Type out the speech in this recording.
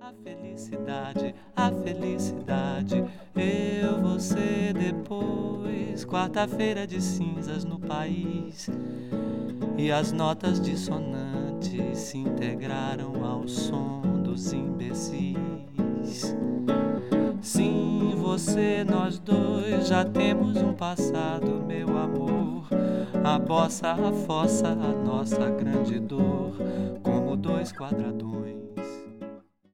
A felicidade, eu, você, depois. Quarta-feira de cinzas no país, e as notas dissonantes se integraram ao som dos imbecis. Sim, você, nós dois, já temos um passado, meu amor. A bossa, a fossa, a nossa grande dor, como dois quadradões.